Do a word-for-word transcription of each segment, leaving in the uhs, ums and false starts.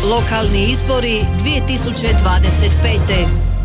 Lokalni izbori dvije tisuće dvadeset pete.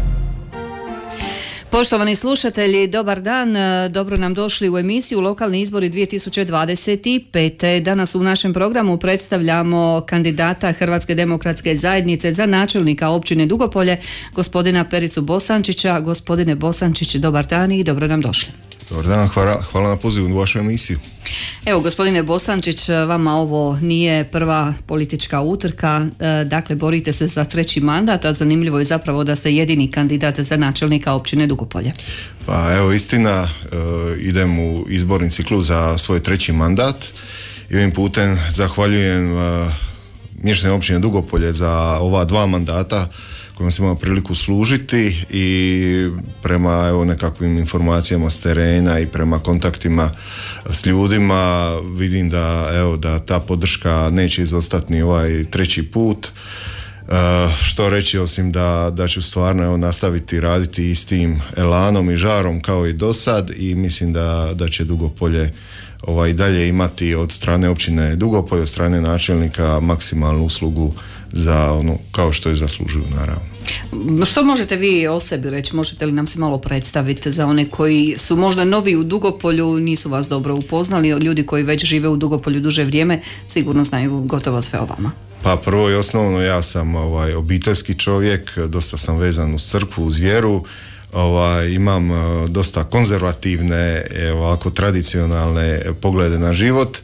Poštovani slušatelji, dobar dan, dobro nam došli u emisiju Lokalni izbori dvije tisuće dvadeset pete. Danas u našem programu predstavljamo kandidata Hrvatske demokratske zajednice za načelnika općine Dugopolje, gospodina Pericu Bosančića. Gospodine Bosančić, dobar dan i dobro nam došli. Dobar dan, hvala, hvala na pozivu u vašu emisiju. Evo, gospodine Bosančić, vama ovo nije prva politička utrka, dakle borite se za treći mandat, a zanimljivo je zapravo da ste jedini kandidat za načelnika općine Dugopolje. Pa evo, istina, idem u izborni ciklus za svoj treći mandat i ovim putem zahvaljujem mještanima općine Dugopolje za ova dva mandata kojima sam imao priliku služiti i prema evo nekakvim informacijama s terena i prema kontaktima s ljudima vidim da evo da ta podrška neće izostati ni ovaj treći put. Uh, što reći osim da, da ću stvarno evo, nastaviti raditi istim elanom i žarom kao i do sad i mislim da, da će Dugopolje ovaj, dalje imati od strane općine Dugopolje, od strane načelnika maksimalnu uslugu za ono kao što je zaslužuju, naravno. Što možete vi o sebi reći? Možete li nam se malo predstaviti za one koji su možda novi u Dugopolju, nisu vas dobro upoznali, ljudi koji već žive u Dugopolju duže vrijeme sigurno znaju gotovo sve o vama. Pa prvo i osnovno, ja sam ovaj, obiteljski čovjek, dosta sam vezan uz crkvu, uz vjeru, ovaj, imam uh, dosta konzervativne, ovako tradicionalne poglede na život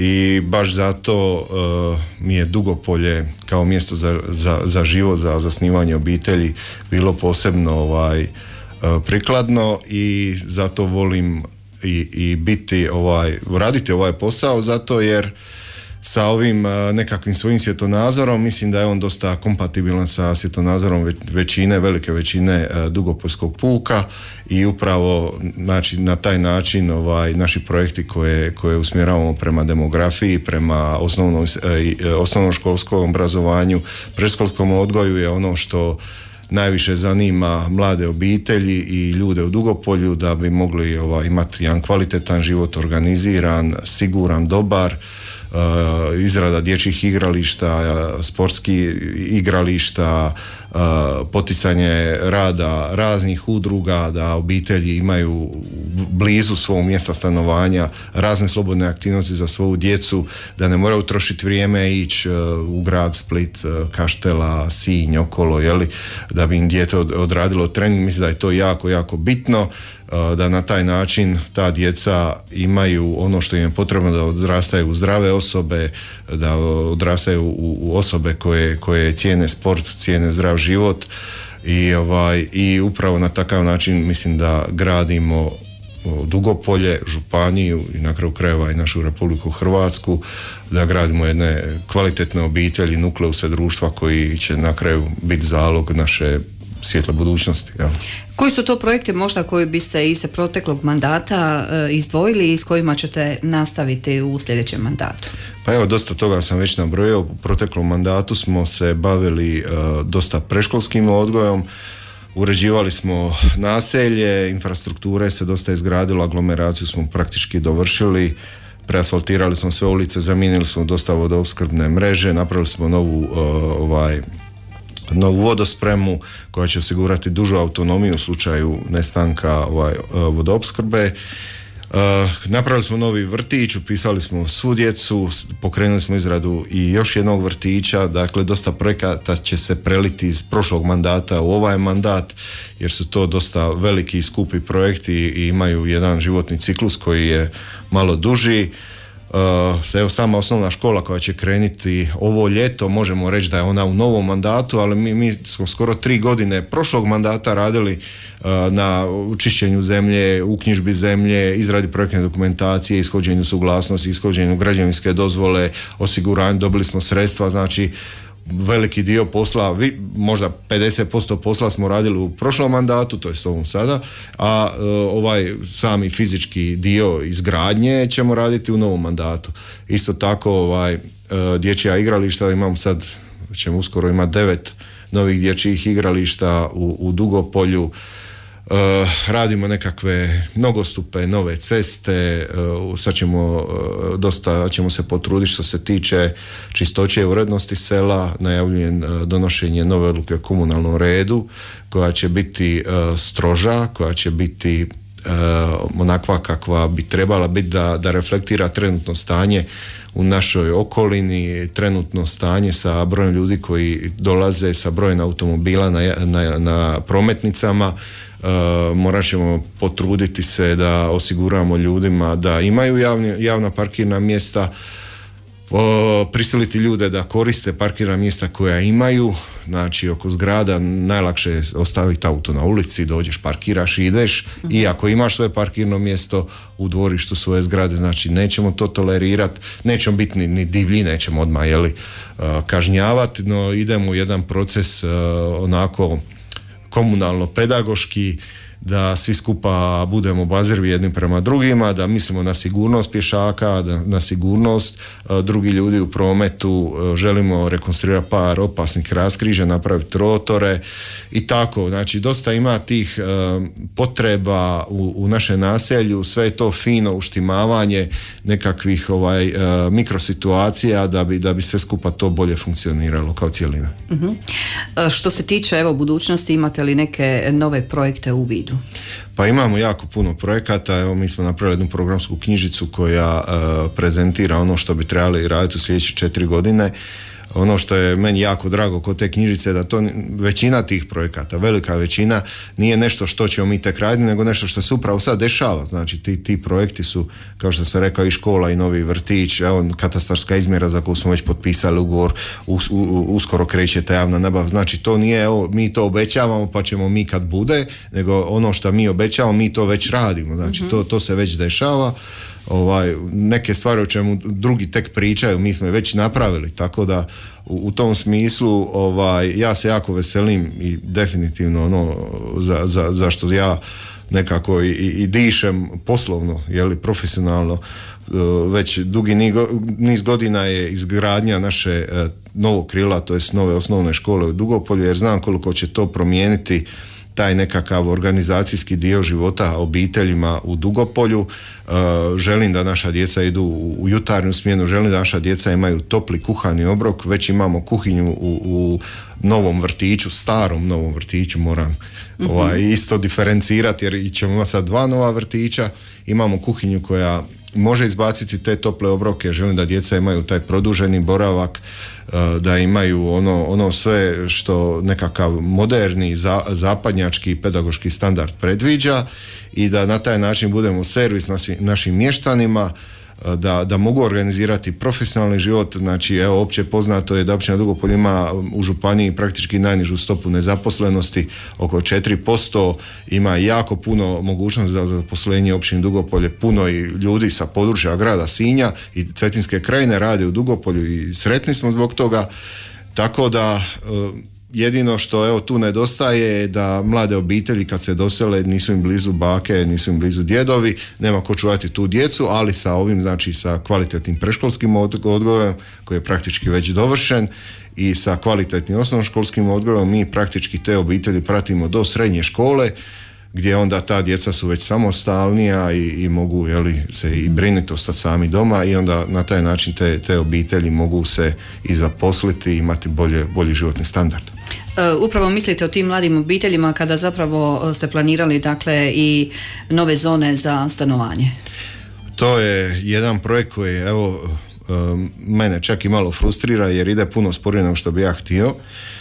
i baš zato uh, mi je Dugopolje kao mjesto za, za, za život, za zasnivanje obitelji bilo posebno ovaj, uh, prikladno i zato volim i, i biti ovaj, raditi ovaj posao zato jer sa ovim uh, nekakvim svojim svjetonazorom mislim da je on dosta kompatibilan sa svjetonazorom većine, velike većine uh, Dugopoljskog puka i upravo znači, na taj način ovaj, naši projekti koje, koje usmjeravamo prema demografiji, prema osnovnom, uh, osnovnoškolskom obrazovanju, predškolskom odgoju je ono što najviše zanima mlade obitelji i ljude u Dugopolju da bi mogli ovaj, imati jedan kvalitetan život, organiziran, siguran, dobar. Uh, izrada dječjih igrališta, uh, sportskih igrališta, uh, poticanje rada raznih udruga da obitelji imaju blizu svog mjesta stanovanja razne slobodne aktivnosti za svoju djecu, da ne moraju trošiti vrijeme ići uh, u grad Split, uh, Kaštela, Sinj, okolo, jeli, da bi im dijete od, odradilo trening. Mislim da je to jako, jako bitno, da na taj način ta djeca imaju ono što im je potrebno, da odrastaju u zdrave osobe, da odrastaju u, u osobe koje, koje cijene sport, cijene zdrav život i, ovaj, i upravo na takav način mislim da gradimo Dugopolje, županiju i na kraju krajeva i našu Republiku Hrvatsku, da gradimo jedne kvalitetne obitelji, nukleuse društva koji će na kraju biti zalog naše svijetle budućnosti. Ja. Koji su to projekti možda koji biste iz proteklog mandata e, izdvojili i s kojima ćete nastaviti u sljedećem mandatu? Pa evo, dosta toga sam već nabrojio. U proteklom mandatu smo se bavili e, dosta predškolskim odgojom, uređivali smo naselje, infrastrukture se dosta izgradilo, aglomeraciju smo praktički dovršili, preasfaltirali smo sve ulice, zamijenili smo dosta vodoopskrbne mreže, napravili smo novu e, ovaj novu vodospremu koja će osigurati dužu autonomiju u slučaju nestanka ovaj, vodoopskrbe. Uh, napravili smo novi vrtić, upisali smo svu djecu, pokrenuli smo izradu i još jednog vrtića, dakle dosta projekata će se preliti iz prošlog mandata u ovaj mandat jer su to dosta veliki i skupi projekti i imaju jedan životni ciklus koji je malo duži. Uh, evo sama osnovna škola koja će krenuti ovo ljeto, možemo reći da je ona u novom mandatu, ali mi, mi smo skoro tri godine prošlog mandata radili uh, na čišćenju zemlje, uknjižbi zemlje, izradi projektne dokumentacije, ishođenju suglasnosti, ishođenju građevinske dozvole, osiguranju, dobili smo sredstva, znači veliki dio posla, vi, možda pedeset posto posla smo radili u prošlom mandatu, to je s ovom sada, a e, ovaj sami fizički dio izgradnje ćemo raditi u novom mandatu. Isto tako ovaj, e, dječja igrališta, imam sad, ćemo uskoro imati devet novih dječjih igrališta u, u Dugopolju. Uh, radimo nekakve nogostupe, nove ceste, uh, sad ćemo uh, dosta ćemo se potruditi što se tiče čistoće i urednosti sela, najavljujem uh, donošenje nove odluke o komunalnom redu koja će biti uh, stroža, koja će biti uh, onakva kakva bi trebala biti da, da reflektira trenutno stanje u našoj okolini, trenutno stanje sa brojem ljudi koji dolaze, sa brojem automobila na, na, na prometnicama. Uh, morat ćemo potruditi se da osiguramo ljudima da imaju javni, javna parkirna mjesta, uh, prisiliti ljude da koriste parkirna mjesta koja imaju, znači oko zgrada najlakše je ostaviti auto na ulici, dođeš, parkiraš i ideš, uh-huh. i ako imaš svoje parkirno mjesto u dvorištu svoje zgrade, znači nećemo to tolerirati, nećemo biti ni, ni divlji, nećemo odmah jeli, uh, kažnjavati, no idemo u jedan proces uh, onako komunalno-pedagoški, da svi skupa budemo obazrivi jednim prema drugima, da mislimo na sigurnost pješaka, da, na sigurnost uh, drugih ljudi u prometu, uh, želimo rekonstruirati par opasnih raskrižja, napraviti trotore i tako. Znači, dosta ima tih uh, potreba u, u našem naselju, sve je to fino uštimavanje nekakvih ovaj, uh, mikrosituacija da bi, da bi sve skupa to bolje funkcioniralo kao cjelina. Uh-huh. Što se tiče evo budućnosti, imate li neke nove projekte u vidu? Pa imamo jako puno projekata, evo mi smo napravili jednu programsku knjižicu koja uh, prezentira ono što bi trebali raditi u sljedeće četiri godine. Ono što je meni jako drago kod te knjižice da to većina tih projekata, velika većina, nije nešto što ćemo mi tek raditi, nego nešto što se upravo sad dešava. Znači ti, ti projekti su, kao što sam rekao, i škola i novi vrtić, evo katastarska izmjera za koju smo već potpisali ugovor, us, u, uskoro kreće ta javna nabava. Znači to nije, evo, mi to obećavamo pa ćemo mi kad bude, nego ono što mi obećavamo, mi to već radimo. Znači mm-hmm. to, to se već dešava. Ovaj, neke stvari o čemu drugi tek pričaju, mi smo je već napravili, tako da u, u tom smislu ovaj, ja se jako veselim i definitivno ono za, za, za što ja nekako i, i dišem poslovno, jeli, profesionalno, već dugi niz godina je izgradnja naše novog krila, to jest nove osnovne škole u Dugopolju, jer znam koliko će to promijeniti taj nekakav organizacijski dio života obiteljima u Dugopolju. Uh, želim da naša djeca idu u, u jutarnju smjenu, želim da naša djeca imaju topli kuhani obrok, već imamo kuhinju u, u novom vrtiću, starom novom vrtiću, moram mm-hmm. ovaj, isto diferencirati jer ćemo imati sad dva nova vrtića, imamo kuhinju koja može izbaciti te tople obroke, želim da djeca imaju taj produženi boravak, da imaju ono, ono sve što nekakav moderni za, zapadnjački pedagoški standard predviđa i da na taj način budemo servis nasi, našim mještanima, da, da mogu organizirati profesionalni život. Znači, evo, opće poznato je da općina Dugopolje ima u županiji praktički najnižu stopu nezaposlenosti, oko četiri posto, ima jako puno mogućnosti za zaposlenje općini Dugopolje, puno i ljudi sa područja grada Sinja i Cetinske krajine rade u Dugopolju i sretni smo zbog toga, tako da jedino što evo tu nedostaje je da mlade obitelji kad se dosele nisu im blizu bake, nisu im blizu djedovi, nema ko čuvati tu djecu, ali sa ovim, znači sa kvalitetnim predškolskim odgojem koji je praktički već dovršen i sa kvalitetnim osnovnoškolskim odgojem mi praktički te obitelji pratimo do srednje škole gdje onda ta djeca su već samostalnija i, i mogu jeli, se i brinuti, ostati sami doma i onda na taj način te, te obitelji mogu se i zaposliti i imati bolje, bolji životni standard. Upravo mislite o tim mladim obiteljima kada zapravo ste planirali dakle i nove zone za stanovanje? To je jedan projekt koji evo mene čak i malo frustrira jer ide puno sporije nego što bi ja htio.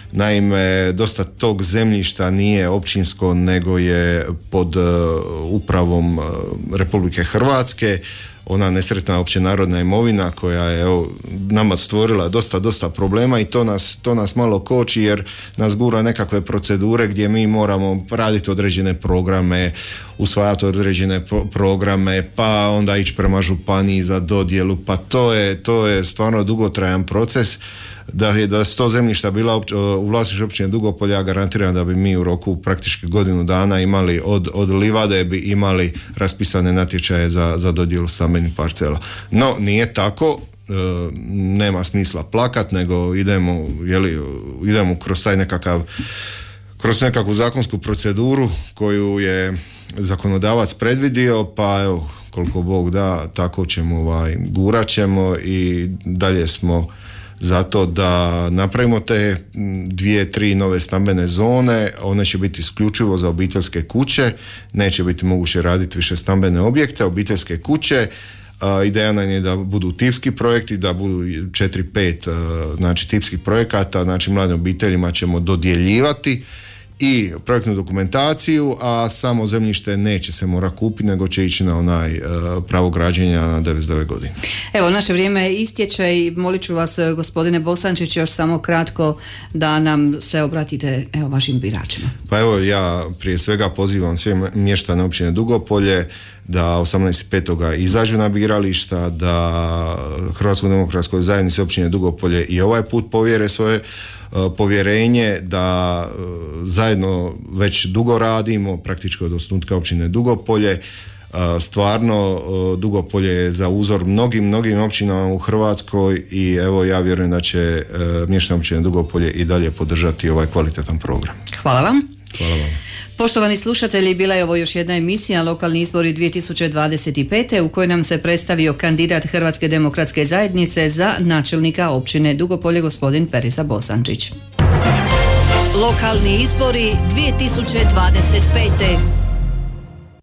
Naime, dosta tog zemljišta nije općinsko nego je pod uh, upravom uh, Republike Hrvatske, ona nesretna općenarodna imovina koja je evo, nama stvorila dosta, dosta problema i to nas, to nas malo koči jer nas gura nekakve procedure gdje mi moramo raditi određene programe, usvajati određene pro- programe, pa onda ići prema županiji za dodjelu, pa to je, to je stvarno dugotrajan proces. Da je da sto zemljišta bila opć, u vlasništvu općine Dugopolje, ja garantiram da bi mi u roku praktički godinu dana imali od, od livade bi imali raspisane natječaje za, za dodjelu stambenih parcela. No, nije tako, e, nema smisla plakat, nego idemo, jeli, idemo kroz taj nekakav kroz nekakvu zakonsku proceduru koju je zakonodavac predvidio, pa evo, koliko Bog da, tako ćemo, ovaj, gurat ćemo i dalje smo zato da napravimo te dvije, tri nove stambene zone. One će biti isključivo za obiteljske kuće, neće biti moguće raditi više stambene objekte, obiteljske kuće. Uh, ideja nam je da budu tipski projekti, da budu četiri pet uh, znači tipskih projekata, znači mladim obiteljima ćemo dodjeljivati i projektnu dokumentaciju, a samo zemljište neće se mora kupiti, nego će ići na onaj uh, pravo građenja na devedeset devet godina. Evo, naše vrijeme istječe i molit ću vas, gospodine Bosančić, još samo kratko da nam se obratite, evo, vašim biračima. Pa evo, ja prije svega pozivam sve mještane općine Dugopolje da osamnaestog petog izađu na birališta, da Hrvatskoj demokratskoj zajednici općine Dugopolje i ovaj put povjere svoje povjerenje, da zajedno već dugo radimo, praktički od osnutka općine Dugopolje. Stvarno Dugopolje je za uzor mnogim, mnogim općinama u Hrvatskoj i evo, ja vjerujem da će mještani općine Dugopolje i dalje podržati ovaj kvalitetan program. Hvala vam. Hvala vam. Poštovani slušatelji, bila je ovo još jedna emisija Lokalni izbori dvije tisuće dvadeset pete u kojoj nam se predstavio kandidat Hrvatske demokratske zajednice za načelnika općine Dugopolje, gospodin Perica Bosančić. Lokalni izbori dvije tisuće dvadeset pete.